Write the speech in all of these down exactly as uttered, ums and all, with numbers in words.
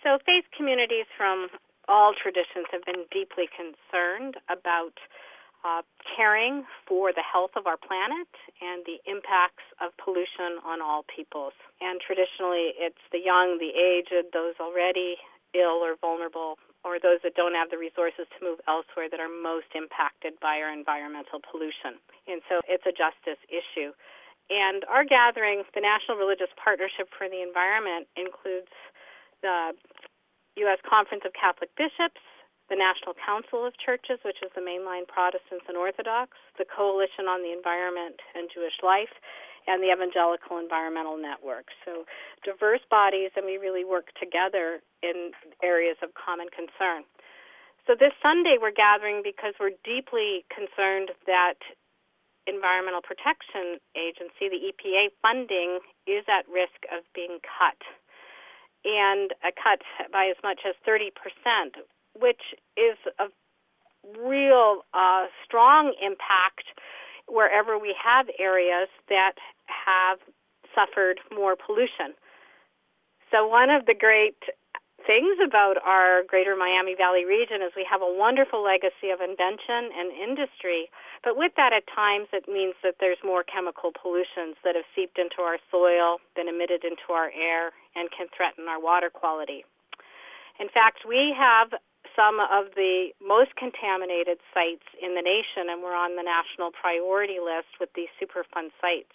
So faith communities from all traditions have been deeply concerned about uh, caring for the health of our planet and the impacts of pollution on all peoples. And traditionally, it's the young, the aged, those already ill or vulnerable, or those that don't have the resources to move elsewhere that are most impacted by our environmental pollution. And so it's a justice issue. And our gathering, the National Religious Partnership for the Environment, includes the U S Conference of Catholic Bishops, the National Council of Churches, which is the mainline Protestants and Orthodox, the Coalition on the Environment and Jewish Life, and the Evangelical Environmental Network. So diverse bodies, and we really work together in areas of common concern. So this Sunday we're gathering because we're deeply concerned that Environmental Protection Agency, the E P A funding, is at risk of being cut, and a cut by as much as thirty percent, which is a real uh, strong impact wherever we have areas that have suffered more pollution. So one of the great things about our greater Miami Valley region is we have a wonderful legacy of invention and industry, but with that at times it means that there's more chemical pollutions that have seeped into our soil, been emitted into our air, and can threaten our water quality. In fact, we have some of the most contaminated sites in the nation, and we're on the national priority list with these Superfund sites.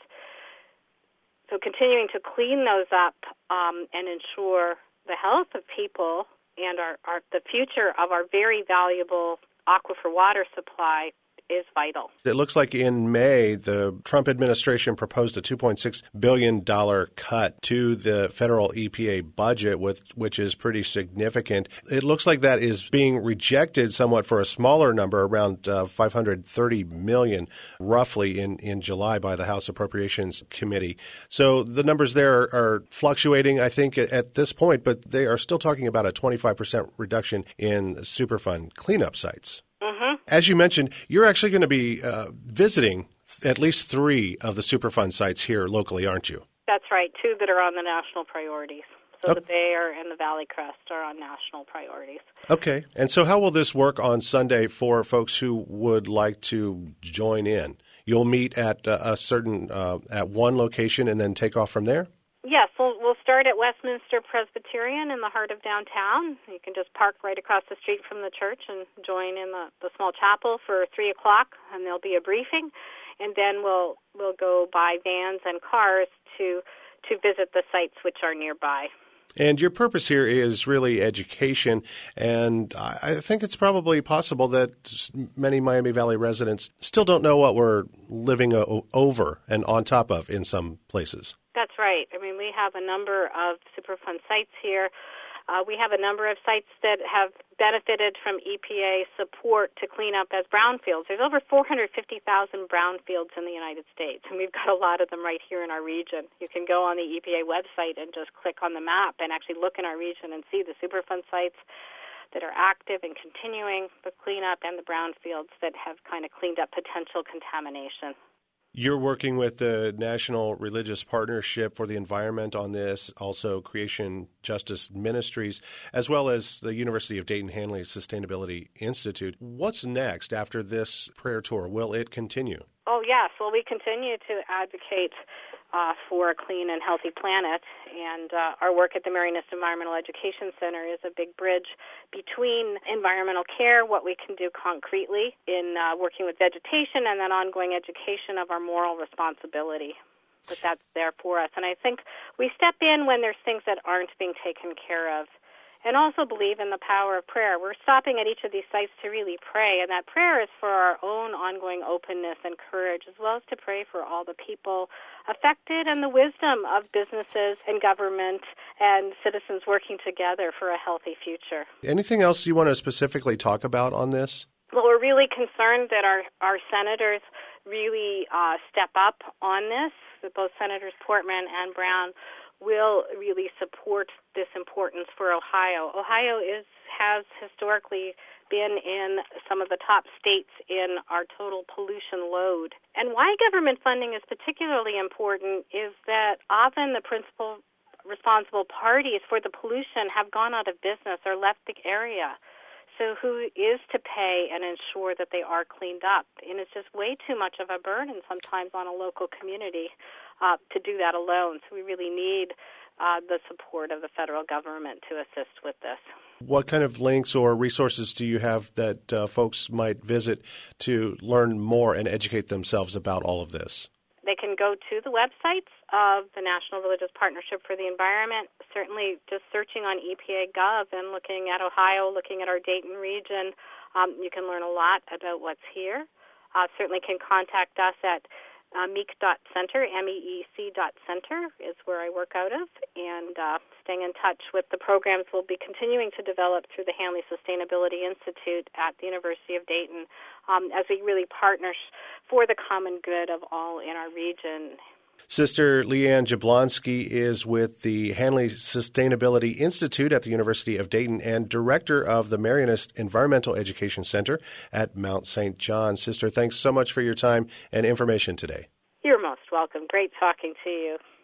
So continuing to clean those up um, and ensure the health of people and our, our the future of our very valuable aquifer water supply is vital. It looks like in May, the Trump administration proposed a two point six billion dollars cut to the federal E P A budget, with, which is pretty significant. It looks like that is being rejected somewhat for a smaller number, around uh, five hundred thirty million dollars roughly in, in July by the House Appropriations Committee. So the numbers there are, are fluctuating, I think, at, at this point, but they are still talking about a twenty-five percent reduction in Superfund cleanup sites. As you mentioned, you're actually going to be uh, visiting at least three of the Superfund sites here locally, aren't you? That's right, two that are on the national priorities. So oh. the Bayer and the Valley Crest are on national priorities. Okay. And so how will this work on Sunday for folks who would like to join in? You'll meet at uh, a certain uh, at one location and then take off from there? Yes, we'll, we'll start at Westminster Presbyterian in the heart of downtown. You can just park right across the street from the church and join in the, the small chapel for three o'clock, and there'll be a briefing. And then we'll we'll go by vans and cars to to visit the sites which are nearby. And your purpose here is really education, and I think it's probably possible that many Miami Valley residents still don't know what we're living over and on top of in some places. That's right. I mean, we have a number of Superfund sites here. Uh, we have a number of sites that have benefited from E P A support to clean up as brownfields. There's over four hundred fifty thousand brownfields in the United States, and we've got a lot of them right here in our region. You can go on the E P A website and just click on the map and actually look in our region and see the Superfund sites that are active and continuing the cleanup and the brownfields that have kind of cleaned up potential contamination. You're working with the National Religious Partnership for the Environment on this, also Creation Justice Ministries, as well as the University of Dayton-Hanley Sustainability Institute. What's next after this prayer tour? Will it continue? Oh, yes. Well, we continue to advocate uh, for a clean and healthy planet, and uh, our work at the Marianist Environmental Education Center is a big bridge between environmental care, what we can do concretely in uh, working with vegetation, and then ongoing education of our moral responsibility. But that's there for us. And I think we step in when there's things that aren't being taken care of, and also believe in the power of prayer. We're stopping at each of these sites to really pray, and that prayer is for our own ongoing openness and courage, as well as to pray for all the people affected and the wisdom of businesses and government and citizens working together for a healthy future. Anything else you want to specifically talk about on this? Well, we're really concerned that our, our senators really uh, step up on this, that both Senators Portman and Brown will really support this importance for Ohio. Ohio is has historically been in some of the top states in our total pollution load. And why government funding is particularly important is that often the principal responsible parties for the pollution have gone out of business or left the area. So who is to pay and ensure that they are cleaned up? And it's just way too much of a burden sometimes on a local community uh, to do that alone. So we really need uh, the support of the federal government to assist with this. What kind of links or resources do you have that uh, folks might visit to learn more and educate themselves about all of this? They can go to the websites of the National Religious Partnership for the Environment. Certainly just searching on E P A dot gov and looking at Ohio, looking at our Dayton region, um, you can learn a lot about what's here. Uh, certainly can contact us at uh, meek dot center, M E E C dot center is where I work out of, and uh, staying in touch with the programs we'll be continuing to develop through the Hanley Sustainability Institute at the University of Dayton um, as we really partner for the common good of all in our region. Sister Leanne Jablonski is with the Hanley Sustainability Institute at the University of Dayton and director of the Marianist Environmental Education Center at Mount Saint John. Sister, thanks so much for your time and information today. You're most welcome. Great talking to you.